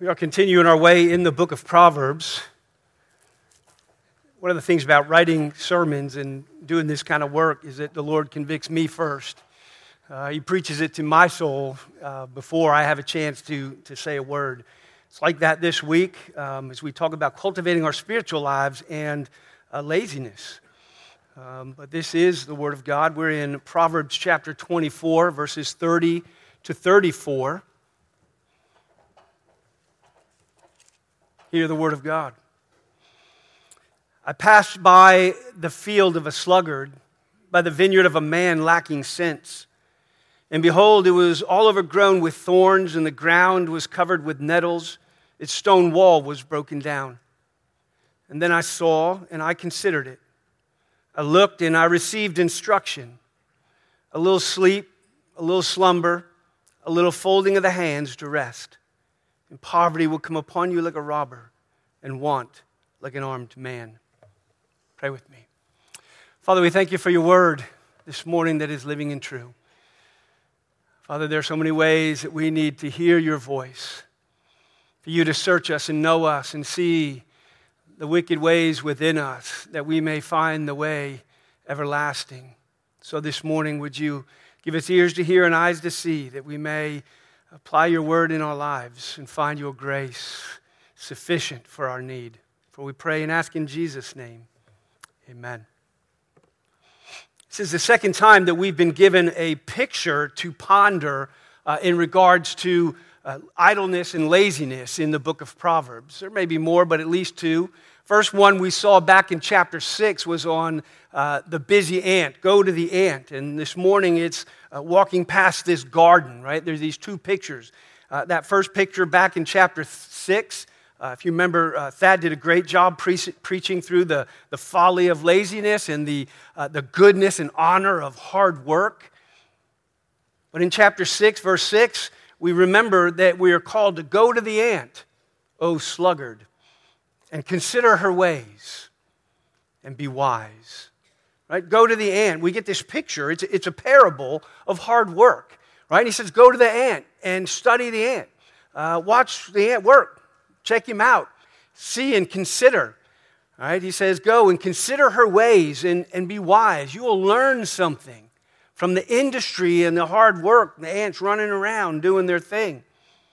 We are continuing our way in the book of Proverbs. One of the things about writing sermons and doing this kind of work is that the Lord convicts me first. He preaches it to my soul before I have a chance to say a word. It's like that this week as we talk about cultivating our spiritual lives and laziness. But this is the Word of God. We're in Proverbs chapter 24, verses 30 to 34. Hear the word of God. I passed by the field of a sluggard, by the vineyard of a man lacking sense. And behold, it was all overgrown with thorns, and the ground was covered with nettles. Its stone wall was broken down. And then I saw, and I considered it. I looked, and I received instruction. A little sleep, a little slumber, a little folding of the hands to rest. And poverty will come upon you like a robber, and want like an armed man. Pray with me. Father, we thank you for your word this morning that is living and true. Father, there are so many ways that we need to hear your voice, for you to search us and know us and see the wicked ways within us, that we may find the way everlasting. So this morning, would you give us ears to hear and eyes to see, that we may apply your word in our lives and find your grace sufficient for our need. For we pray and ask in Jesus' name. Amen. This is the second time that we've been given a picture to ponder in regards to idleness and laziness in the book of Proverbs. There may be more, but at least two. First one we saw back in chapter 6 was on the busy ant. Go to the ant. And this morning it's walking past this garden, right? There's these two pictures. That first picture back in chapter 6, if you remember, Thad did a great job preaching through the folly of laziness and the goodness and honor of hard work. But in chapter 6, verse 6, we remember that we are called to go to the ant, O sluggard, and consider her ways and be wise. Right? Go to the ant. We get this picture. It's a parable of hard work. Right? He says, go to the ant and study the ant. Watch the ant work. Check him out. See and consider. All right? He says, go and consider her ways and be wise. You will learn something from the industry and the hard work. The ants running around doing their thing.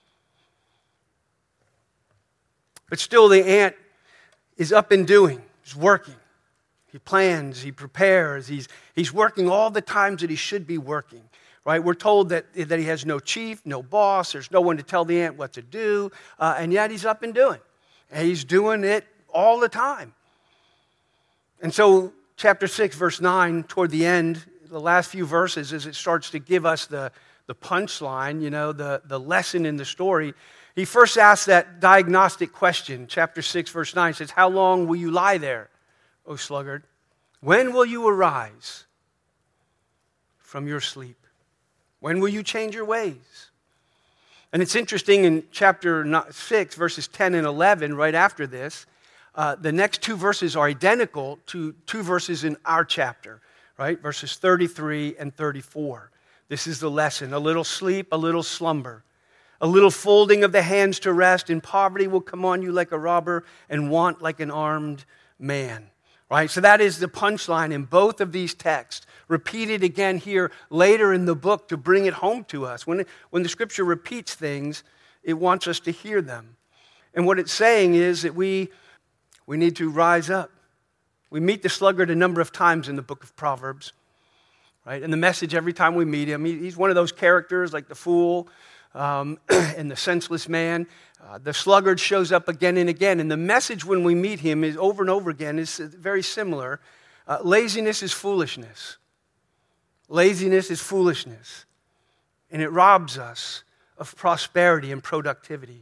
But still the ant is up and doing. He's working. He plans, he prepares, he's working all the times that he should be working, right? We're told that he has no chief, no boss, there's no one to tell the ant what to do, and yet he's up and doing. And he's doing it all the time. And so chapter 6, verse 9, toward the end, the last few verses, as it starts to give us the punchline, the lesson in the story, he first asks that diagnostic question. Chapter 6, verse 9 says, how long will you lie there, O sluggard? When will you arise from your sleep? When will you change your ways? And it's interesting in chapter 6, verses 10 and 11, right after this, the next two verses are identical to two verses in our chapter, right? Verses 33 and 34. This is the lesson. A little sleep, a little slumber. A little folding of the hands to rest, and poverty will come on you like a robber, and want like an armed man. Right? So that is the punchline in both of these texts, repeated again here later in the book to bring it home to us. When the Scripture repeats things, it wants us to hear them. And what it's saying is that we need to rise up. We meet the sluggard a number of times in the book of Proverbs. Right? And the message every time we meet him, he's one of those characters like the fool, and the senseless man. The sluggard shows up again and again. And the message when we meet him is over and over again is very similar. Laziness is foolishness. Laziness is foolishness. And it robs us of prosperity and productivity.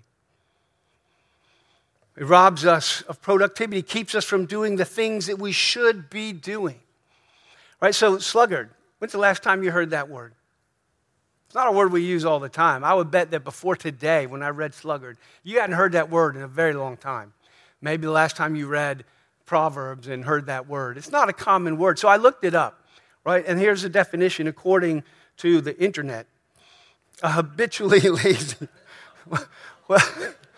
It robs us of productivity, keeps us from doing the things that we should be doing. Right? So sluggard, when's the last time you heard that word? It's not a word we use all the time. I would bet that before today, when I read sluggard, you hadn't heard that word in a very long time. Maybe the last time you read Proverbs and heard that word. It's not a common word. So I looked it up, right? And here's the definition according to the internet. Habitually lazy.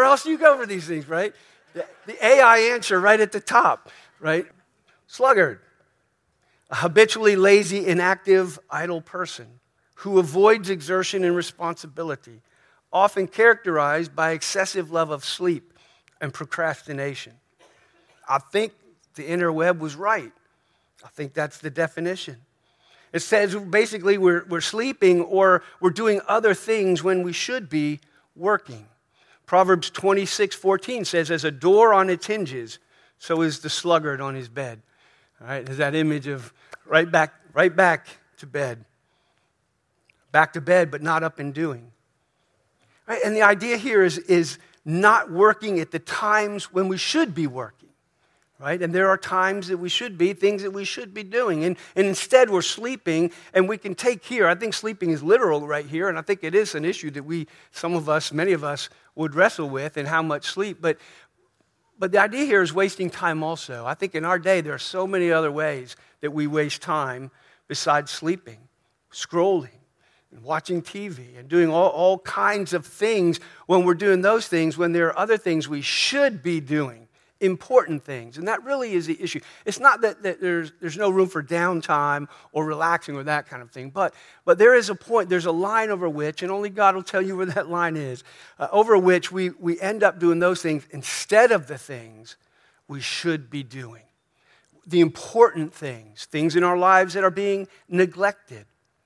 else do you go for these things, right? The AI answer right at the top, right? Sluggard. A habitually lazy, inactive, idle person who avoids exertion and responsibility, often characterized by excessive love of sleep and procrastination. I think the interweb was right. I think that's the definition. It says basically we're sleeping or we're doing other things when we should be working. Proverbs 26:14 says, as a door on its hinges, so is the sluggard on his bed. All right, there's that image of right back to bed. Back to bed, but not up and doing. Right? And the idea here is not working at the times when we should be working. Right? And there are times that we should be, things that we should be doing. And instead we're sleeping, and we can take here, I think sleeping is literal right here, and I think it is an issue that many of us would wrestle with, and how much sleep. But the idea here is wasting time also. I think in our day there are so many other ways that we waste time besides sleeping, scrolling, and watching TV, and doing all kinds of things when we're doing those things, when there are other things we should be doing. Important things. And that really is the issue. It's not that there's no room for downtime or relaxing or that kind of thing, but there is a point, there's a line over which, and only God will tell you where that line is, over which we end up doing those things instead of the things we should be doing. The important things in our lives that are being neglected.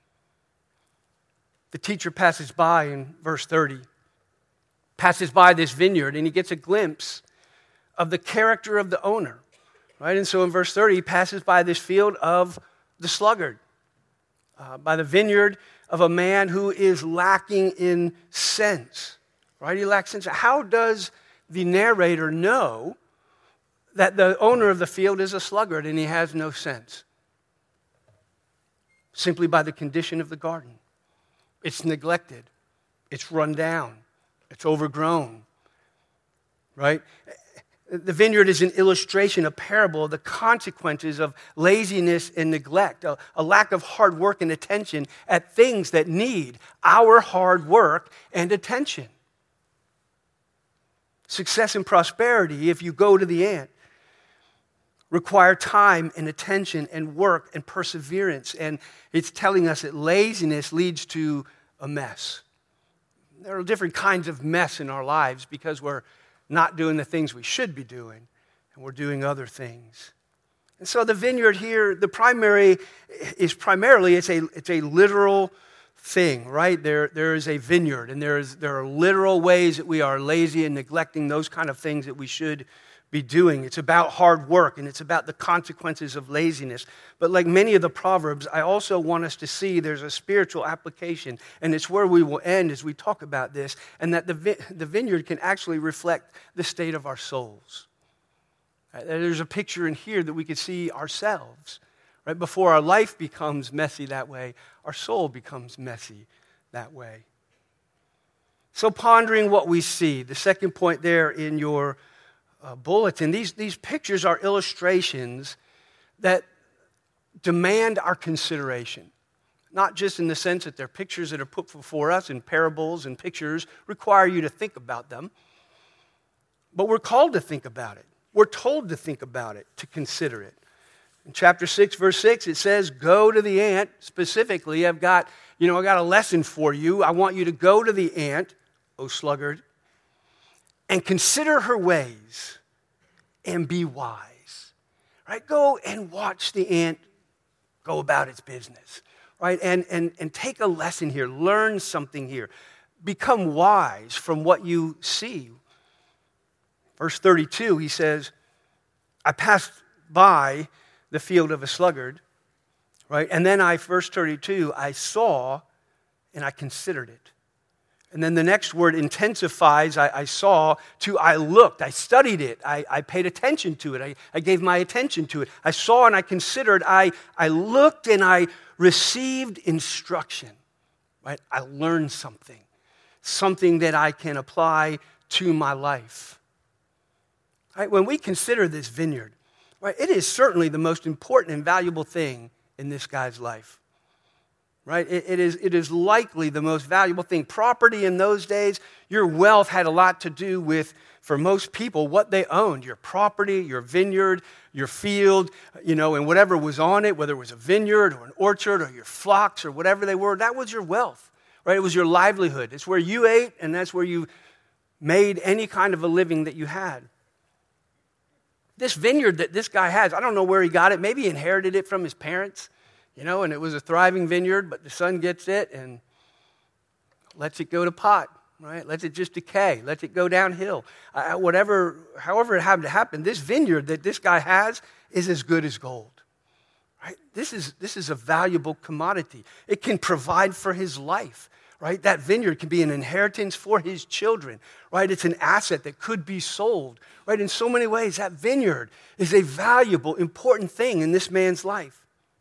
The teacher passes by in verse 30, passes by this vineyard, and he gets a glimpse of the character of the owner, right? And so in verse 30, he passes by this field of the sluggard, by the vineyard of a man who is lacking in sense, right? He lacks sense. How does the narrator know that the owner of the field is a sluggard and he has no sense? Simply by the condition of the garden. It's neglected. It's run down. It's overgrown, right? The vineyard is an illustration, a parable of the consequences of laziness and neglect, a lack of hard work and attention at things that need our hard work and attention. Success and prosperity, if you go to the ant, require time and attention and work and perseverance. And it's telling us that laziness leads to a mess. There are different kinds of mess in our lives because we're not doing the things we should be doing, and we're doing other things. And so the vineyard here, it's a literal thing, right? There is a vineyard, and there are literal ways that we are lazy and neglecting those kind of things that we should be doing. It's about hard work, and it's about the consequences of laziness. But like many of the Proverbs, I also want us to see there's a spiritual application, and it's where we will end as we talk about this, and that the vineyard can actually reflect the state of our souls. Right? There's a picture in here that we can see ourselves. Right before our life becomes messy that way, our soul becomes messy that way. So pondering what we see, the second point there in your bulletin, these pictures are illustrations that demand our consideration. Not just in the sense that they're pictures that are put before us, and parables and pictures require you to think about them, but we're called to think about it. We're told to think about it, to consider it. In chapter 6, verse 6, it says, go to the ant. Specifically, I've got a lesson for you. I want you to go to the ant, O sluggard, and consider her ways and be wise. Right? Go and watch the ant go about its business. Right? And take a lesson here. Learn something here. Become wise from what you see. Verse 32, he says, I passed by the field of a sluggard, right? And then verse 32, I saw and I considered it. And then the next word intensifies, I saw, to I looked, I studied it, I paid attention to it, I gave my attention to it. I saw and I considered, I looked and I received instruction, right? I learned something that I can apply to my life. Right? When we consider this vineyard, right, it is certainly the most important and valuable thing in this guy's life. right? It is likely the most valuable thing. Property in those days, your wealth had a lot to do with, for most people, what they owned. Your property, your vineyard, your field, and whatever was on it, whether it was a vineyard or an orchard or your flocks or whatever they were, that was your wealth, right? It was your livelihood. It's where you ate, and that's where you made any kind of a living that you had. This vineyard that this guy has, I don't know where he got it. Maybe he inherited it from his parents. And it was a thriving vineyard, but the son gets it and lets it go to pot, right? Lets it just decay, lets it go downhill. However it happened to happen, this vineyard that this guy has is as good as gold, right? This is a valuable commodity. It can provide for his life, right? That vineyard can be an inheritance for his children, right? It's an asset that could be sold, right? In so many ways, that vineyard is a valuable, important thing in this man's life.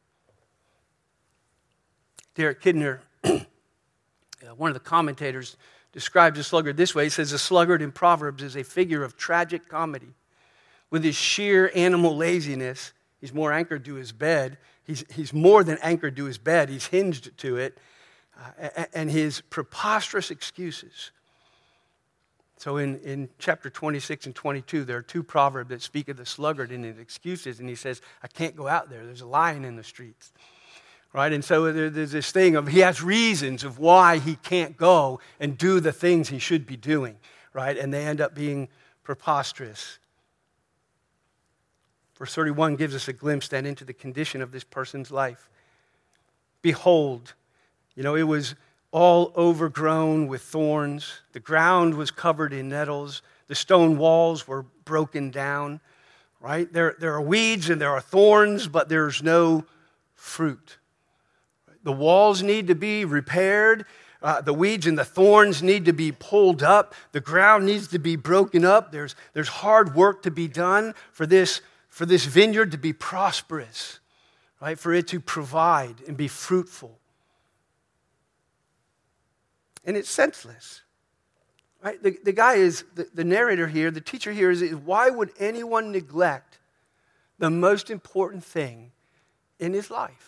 Derek Kidner, one of the commentators, describes a sluggard this way. He says, a sluggard in Proverbs is a figure of tragic comedy. With his sheer animal laziness, he's more anchored to his bed. He's more than anchored to his bed. He's hinged to it. And his preposterous excuses. So in chapter 26 and 22, there are two proverbs that speak of the sluggard and his excuses. And he says, I can't go out there. There's a lion in the streets. Right? And so there's this thing of he has reasons of why he can't go and do the things he should be doing. Right? And they end up being preposterous. Verse 31 gives us a glimpse then into the condition of this person's life. Behold, it was all overgrown with thorns. The ground was covered in nettles. The stone walls were broken down. Right? There are weeds and there are thorns, but there's no fruit. The walls need to be repaired. The weeds and the thorns need to be pulled up. The ground needs to be broken up. There's hard work to be done for this vineyard to be prosperous, right? For it to provide and be fruitful. And it's senseless, right? The guy is, the narrator here, the teacher here is, why would anyone neglect the most important thing in his life?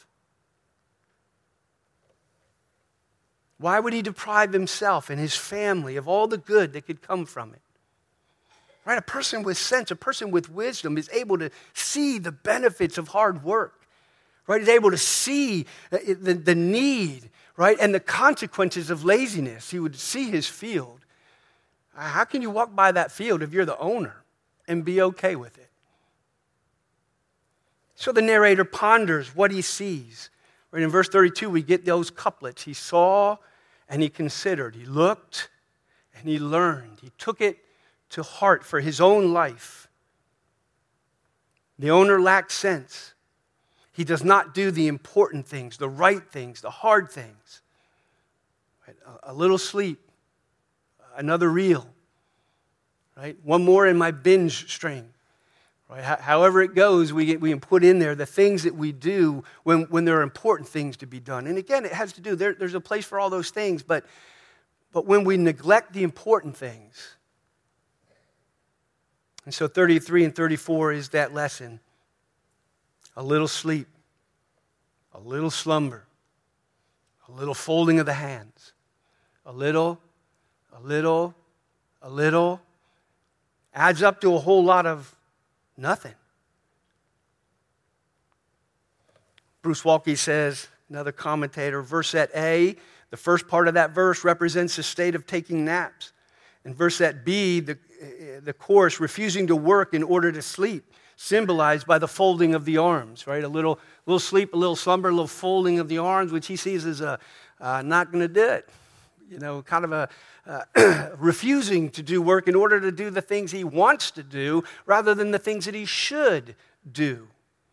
Why would he deprive himself and his family of all the good that could come from it? Right? A person with sense, a person with wisdom is able to see the benefits of hard work. Right? He's able to see the need, right? And the consequences of laziness. He would see his field. How can you walk by that field if you're the owner and be okay with it? So the narrator ponders what he sees. Right, in verse 32, we get those couplets. He saw and he considered. He looked and he learned. He took it to heart for his own life. The owner lacks sense. He does not do the important things, the right things, the hard things. Right? A little sleep, another reel. Right? One more in my binge string. Right? However it goes, we can put in there the things that we do when there are important things to be done. And again, it has to do, there's a place for all those things, but when we neglect the important things. And so 33 and 34 is that lesson. A little sleep, a little slumber, a little folding of the hands, a little, adds up to a whole lot of nothing. Bruce Waltke says, another commentator, verset A, the first part of that verse represents the state of taking naps. And verset B, the chorus, refusing to work in order to sleep, symbolized by the folding of the arms, right? A little sleep, a little slumber, a little folding of the arms, which he sees as not going to do it. Kind of a refusing to do work in order to do the things he wants to do rather than the things that he should do.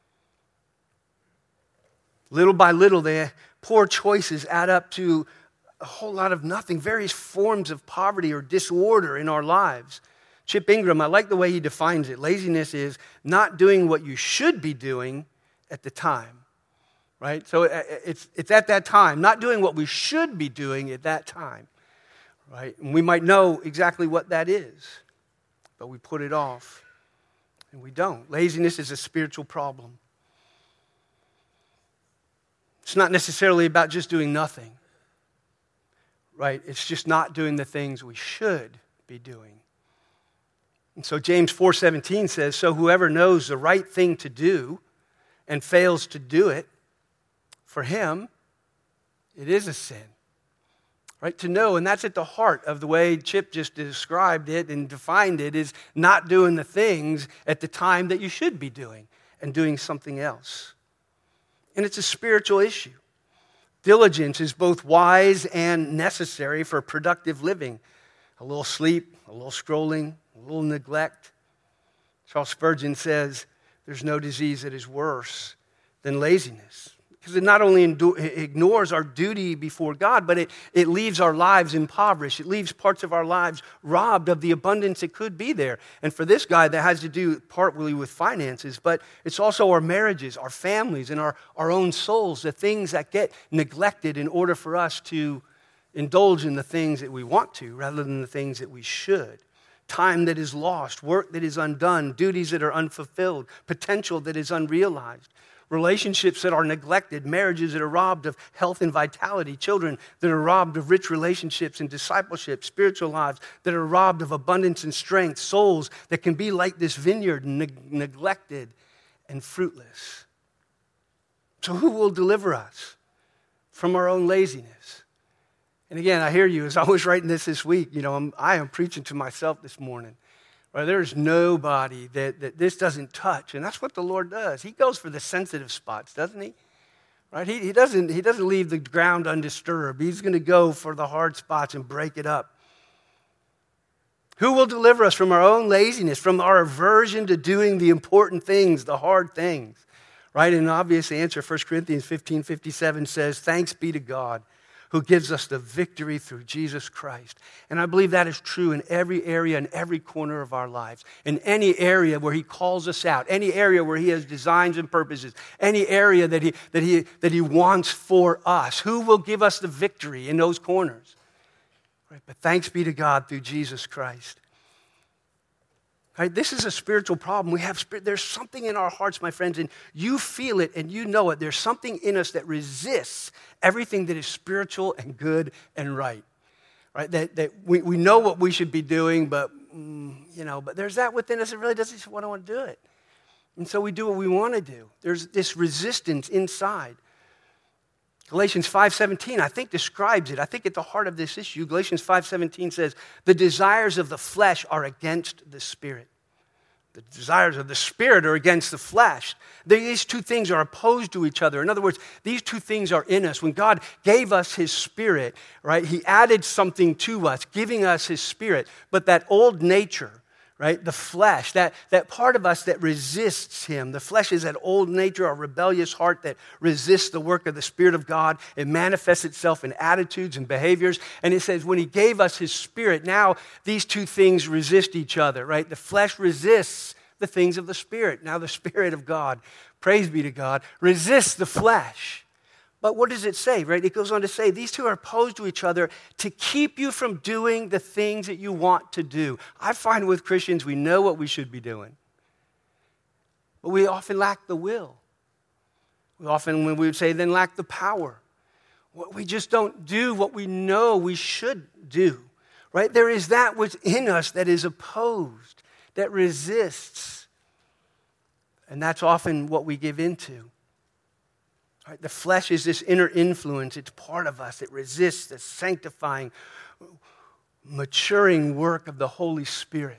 Little by little, the poor choices add up to a whole lot of nothing, various forms of poverty or disorder in our lives. Chip Ingram, I like the way he defines it. Laziness is not doing what you should be doing at the time. Right? So it's at that time, not doing what we should be doing at that time. Right? And we might know exactly what that is, but we put it off, and we don't. Laziness is a spiritual problem. It's not necessarily about just doing nothing, right? It's just not doing the things we should be doing. And so James 4:17 says, so whoever knows the right thing to do and fails to do it, for him, it is a sin. Right? To know, and that's at the heart of the way Chip just described it and defined it, is not doing the things at the time that you should be doing and doing something else. And it's a spiritual issue. Diligence is both wise and necessary for productive living. A little sleep, a little scrolling, a little neglect. Charles Spurgeon says, there's no disease that is worse than laziness. Because it not only ignores our duty before God, but it leaves our lives impoverished. It leaves parts of our lives robbed of the abundance that could be there. And for this guy, that has to do partly with finances, but it's also our marriages, our families, and our own souls, the things that get neglected in order for us to indulge in the things that we want to rather than the things that we should. Time that is lost, work that is undone, duties that are unfulfilled, potential that is unrealized. Relationships that are neglected, marriages that are robbed of health and vitality, children that are robbed of rich relationships and discipleship, spiritual lives that are robbed of abundance and strength, souls that can be like this vineyard, neglected and fruitless. So who will deliver us from our own laziness? And again, I hear you as I was writing this week. I am preaching to myself this morning. Right, there's nobody that this doesn't touch, and that's what the Lord does. He goes for the sensitive spots, doesn't he? Right? He doesn't leave the ground undisturbed. He's going to go for the hard spots and break it up. Who will deliver us from our own laziness, from our aversion to doing the important things, the hard things? Right? And an obvious answer, 1 Corinthians 15:57 says, thanks be to God, who gives us the victory through Jesus Christ. And I believe that is true in every area, in every corner of our lives. In any area where he calls us out, any area where he has designs and purposes, any area that he wants for us. Who will give us the victory in those corners? Right? But thanks be to God through Jesus Christ. Right, this is a spiritual problem. There's something in our hearts, my friends, and you feel it and you know it. There's something in us that resists everything that is spiritual and good and right. Right? That we know what we should be doing, but there's that within us that really doesn't want to do it. And so we do what we want to do. There's this resistance inside. Galatians 5:17, I think, describes it. I think at the heart of this issue, Galatians 5:17 says, the desires of the flesh are against the spirit. The desires of the spirit are against the flesh. These two things are opposed to each other. In other words, these two things are in us. When God gave us his spirit, right, he added something to us, giving us his spirit. But that old nature, right, the flesh, that part of us that resists him. The flesh is that old nature, a rebellious heart that resists the work of the Spirit of God. It manifests itself in attitudes and behaviors. And it says when he gave us his spirit, now these two things resist each other, right? The flesh resists the things of the Spirit. Now the Spirit of God, praise be to God, resists the flesh. But what does it say, right? It goes on to say, these two are opposed to each other to keep you from doing the things that you want to do. I find with Christians, we know what we should be doing. But we often lack the will. We often, when we would say, then lack the power. We just don't do what we know we should do, right? There is that within us that is opposed, that resists. And that's often what we give into. Right, the flesh is this inner influence. It's part of us. It resists the sanctifying, maturing work of the Holy Spirit.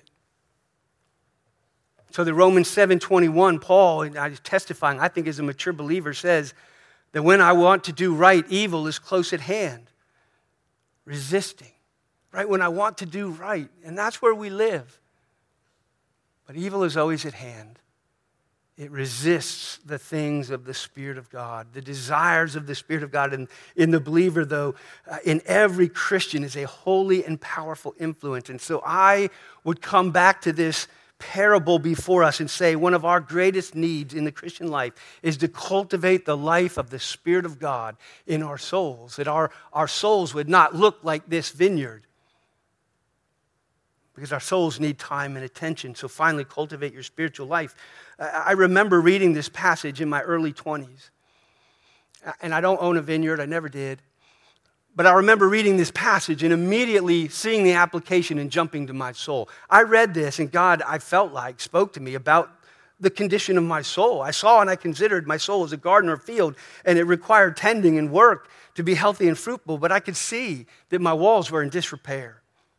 So the Romans 7:21, Paul, and I'm testifying, I think as a mature believer, says that when I want to do right, evil is close at hand. Resisting. Right? When I want to do right. And that's where we live. But evil is always at hand. It resists the things of the Spirit of God, the desires of the Spirit of God. And in the believer, though, in every Christian is a holy and powerful influence. And so I would come back to this parable before us and say one of our greatest needs in the Christian life is to cultivate the life of the Spirit of God in our souls, that our souls would not look like this vineyard. Because our souls need time and attention. So finally, cultivate your spiritual life. I remember reading this passage in my early 20s. And I don't own a vineyard. I never did. But I remember reading this passage and immediately seeing the application and jumping to my soul. I read this, and God, I felt like, spoke to me about the condition of my soul. I saw and I considered my soul as a garden or field, and it required tending and work to be healthy and fruitful. But I could see that my walls were in disrepair,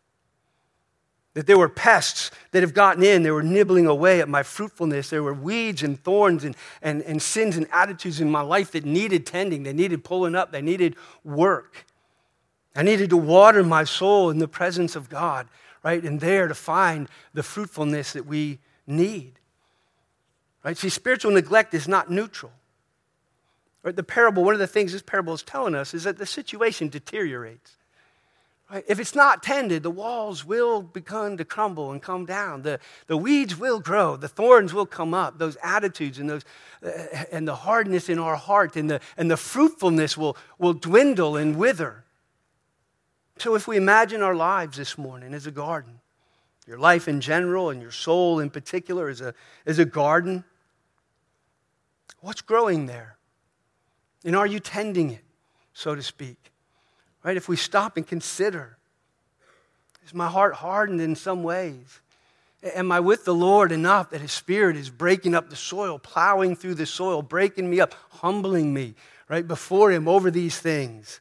that there were pests that have gotten in. They were nibbling away at my fruitfulness. There were weeds and thorns and sins and attitudes in my life that needed tending. They needed pulling up. They needed work. I needed to water my soul in the presence of God, right? And there to find the fruitfulness that we need. Right? See, spiritual neglect is not neutral. Right? The parable, one of the things this parable is telling us is that the situation deteriorates. Right? If it's not tended, the walls will begin to crumble and come down. The weeds will grow. The thorns will come up. Those attitudes and and the hardness in our heart and the fruitfulness will dwindle and wither. So if we imagine our lives this morning as a garden, your life in general and your soul in particular is a garden, what's growing there? And are you tending it, so to speak? Right? If we stop and consider, is my heart hardened in some ways? Am I with the Lord enough that His Spirit is breaking up the soil, plowing through the soil, breaking me up, humbling me, right, before Him over these things?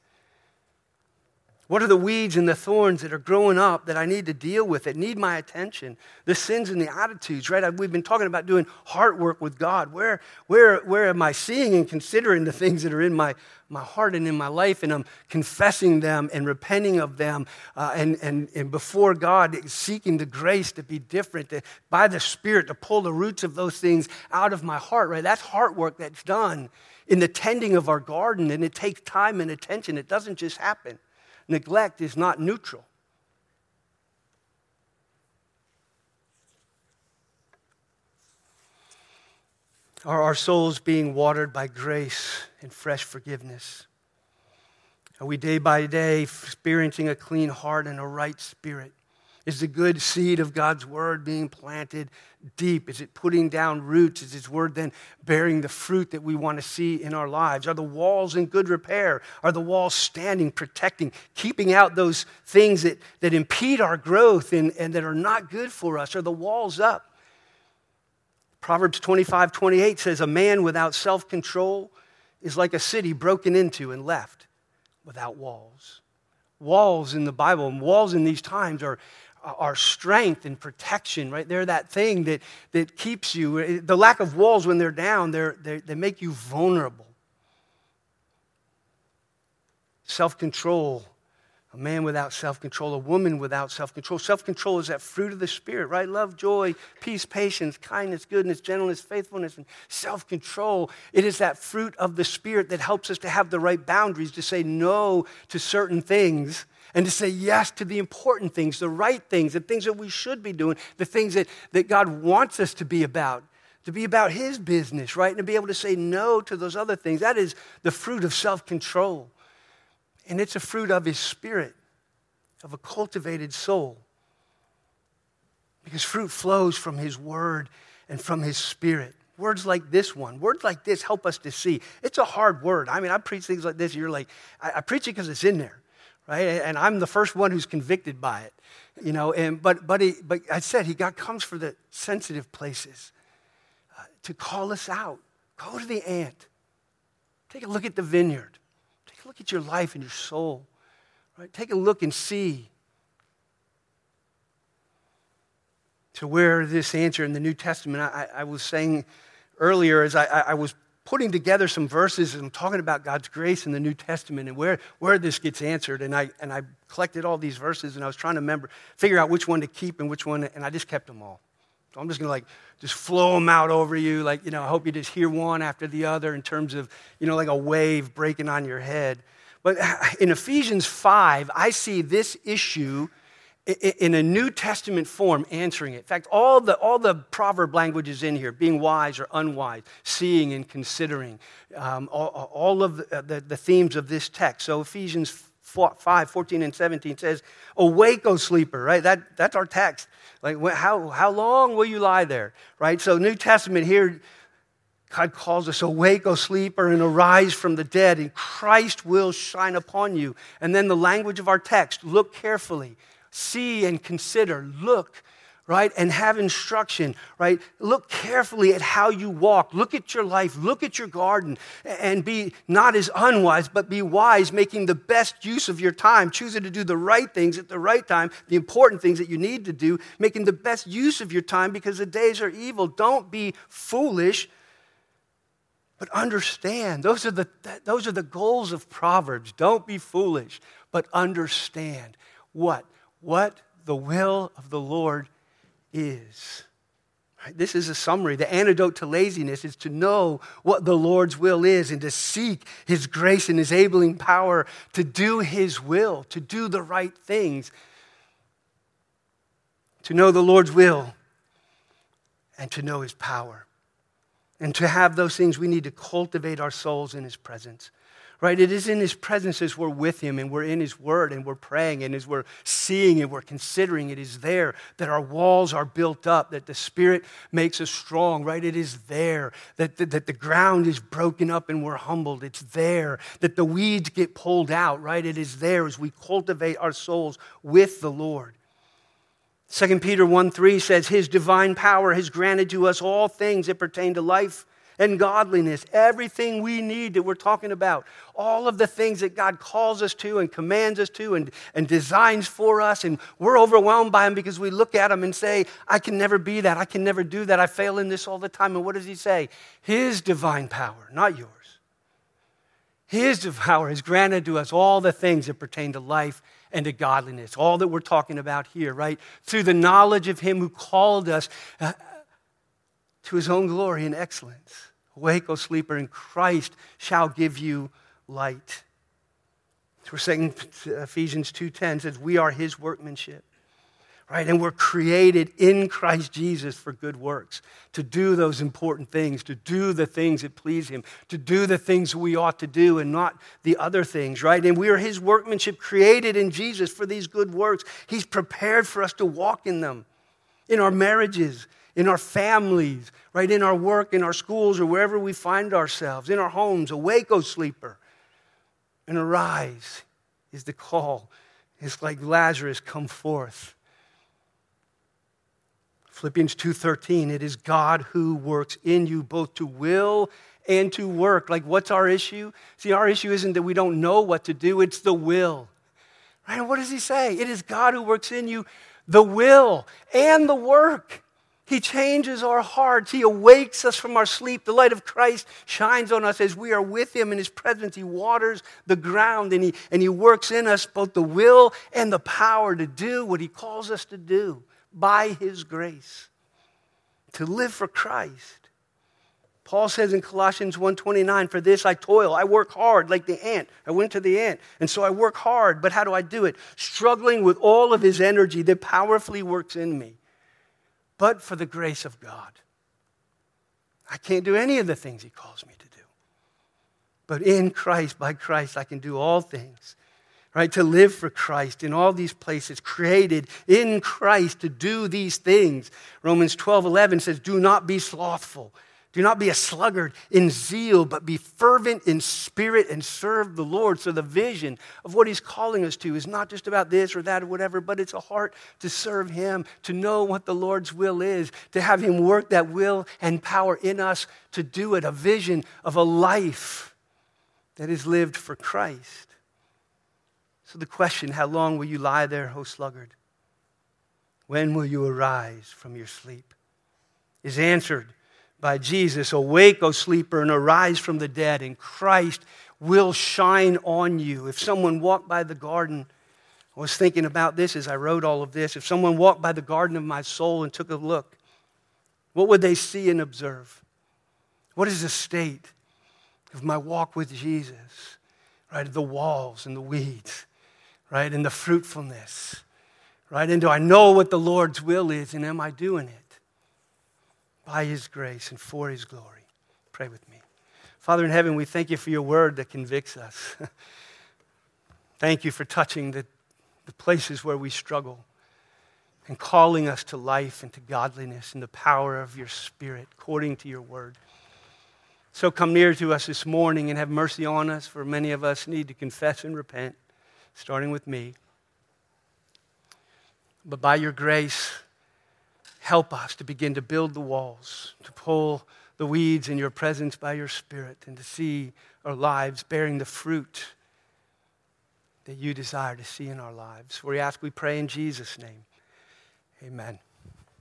What are the weeds and the thorns that are growing up that I need to deal with, that need my attention? The sins and the attitudes, right? We've been talking about doing heart work with God. Where am I seeing and considering the things that are in my heart and in my life, and I'm confessing them and repenting of them and before God, seeking the grace to be different, by the Spirit to pull the roots of those things out of my heart, right? That's heart work that's done in the tending of our garden, and it takes time and attention. It doesn't just happen. Neglect is not neutral. Are our souls being watered by grace and fresh forgiveness? Are we day by day experiencing a clean heart and a right spirit? Is the good seed of God's word being planted deep? Is it putting down roots? Is His word then bearing the fruit that we want to see in our lives? Are the walls in good repair? Are the walls standing, protecting, keeping out those things that impede our growth and that are not good for us? Are the walls up? Proverbs 25:28 says, a man without self-control is like a city broken into and left without walls. Walls in the Bible and walls in these times are strength and protection, right? They're that thing that keeps you. The lack of walls when they're down, they make you vulnerable. Self-control, a man without self-control, a woman without self-control. Self-control is that fruit of the Spirit, right? Love, joy, peace, patience, kindness, goodness, gentleness, faithfulness, and self-control. It is that fruit of the Spirit that helps us to have the right boundaries, to say no to certain things and to say yes to the important things, the right things, the things that we should be doing, the things that God wants us to be about His business, right? And to be able to say no to those other things. That is the fruit of self-control. And it's a fruit of His Spirit, of a cultivated soul. Because fruit flows from His Word and from His Spirit. Words like this one, words like this help us to see. It's a hard word. I mean, I preach things like this, you're like, I preach it because it's in there. Right? And I'm the first one who's convicted by it, you know. But I said God comes for the sensitive places to call us out. Go to the ant. Take a look at the vineyard. Take a look at your life and your soul. Right? Take a look and see to where this answer in the New Testament. I was saying earlier as I was putting together some verses and talking about God's grace in the New Testament and where this gets answered. And I collected all these verses and I was trying to figure out which one to keep and which one, and I just kept them all. So I'm just going to just flow them out over you. I hope you just hear one after the other in terms of, like a wave breaking on your head. But in Ephesians 5, I see this issue in a New Testament form answering it. In fact, all the proverb language is in here, being wise or unwise, seeing and considering, all of the themes of this text. So Ephesians 5, 14 and 17 says, awake, O sleeper, right? That's our text. How long will you lie there, right? So New Testament here, God calls us, awake, O sleeper, and arise from the dead, and Christ will shine upon you. And then the language of our text, look carefully, see and consider, look, right, and have instruction, right? Look carefully at how you walk. Look at your life. Look at your garden, and be not as unwise, but be wise, making the best use of your time, choosing to do the right things at the right time, the important things that you need to do, making the best use of your time because the days are evil. Don't be foolish, but understand. Those are the goals of Proverbs. Don't be foolish, but understand what the will of the Lord is. Right? This is a summary. The antidote to laziness is to know what the Lord's will is and to seek His grace and His enabling power to do His will, to do the right things. To know the Lord's will and to know His power. And to have those things, we need to cultivate our souls in His presence. Right? It is in His presence as we're with Him and we're in His Word and we're praying and as we're seeing and we're considering, it is there that our walls are built up, that the Spirit makes us strong, right? It is there that the ground is broken up and we're humbled. It's there that the weeds get pulled out, right? It is there as we cultivate our souls with the Lord. 2 Peter 1:3 says, His divine power has granted to us all things that pertain to life and godliness, everything we need that we're talking about, all of the things that God calls us to and commands us to and designs for us, and we're overwhelmed by them because we look at them and say, I can never be that, I can never do that, I fail in this all the time. And what does He say? His divine power, not yours. His power has granted to us all the things that pertain to life and to godliness, all that we're talking about here, right? Through the knowledge of Him who called us to His own glory and excellence. Awake, O sleeper, and Christ shall give you light. So we're saying Ephesians 2:10 says we are His workmanship, right? And we're created in Christ Jesus for good works, to do those important things, to do the things that please Him, to do the things we ought to do and not the other things, right? And we are His workmanship created in Jesus for these good works. He's prepared for us to walk in them, in our marriages, in our families, right, in our work, in our schools, or wherever we find ourselves, in our homes. Awake, O sleeper, and arise is the call. It's like Lazarus, come forth. Philippians 2:13, it is God who works in you both to will and to work. Like, what's our issue? See, our issue isn't that we don't know what to do, it's the will. Right? And what does he say? It is God who works in you the will and the work. He changes our hearts. He awakes us from our sleep. The light of Christ shines on us as we are with Him in His presence. He waters the ground and He works in us both the will and the power to do what He calls us to do by His grace, to live for Christ. Paul says in Colossians 1:29, for this I toil, I work hard like the ant. I went to the ant, and so I work hard, but how do I do it? Struggling with all of His energy that powerfully works in me. But for the grace of God, I can't do any of the things He calls me to do. But in Christ, by Christ, I can do all things, right? To live for Christ in all these places, created in Christ to do these things. Romans 12:11 says, do not be slothful. Do not be a sluggard in zeal, but be fervent in spirit and serve the Lord. So the vision of what He's calling us to is not just about this or that or whatever, but it's a heart to serve Him, to know what the Lord's will is, to have Him work that will and power in us to do it, a vision of a life that is lived for Christ. So the question, how long will you lie there, O sluggard? When will you arise from your sleep? Is answered by Jesus. Awake, O sleeper, and arise from the dead, and Christ will shine on you. If someone walked by the garden, I was thinking about this as I wrote all of this. If someone walked by the garden of my soul and took a look, what would they see and observe? What is the state of my walk with Jesus? Right, the walls and the weeds, right, and the fruitfulness, right? And do I know what the Lord's will is, and am I doing it? By His grace and for His glory. Pray with me. Father in heaven, we thank You for Your word that convicts us. Thank You for touching the places where we struggle and calling us to life and to godliness and the power of Your Spirit according to Your word. So come near to us this morning and have mercy on us, for many of us need to confess and repent, starting with me. But by your grace, help us to begin to build the walls, to pull the weeds in your presence by your Spirit, and to see our lives bearing the fruit that you desire to see in our lives. We ask, we pray in Jesus' name. Amen.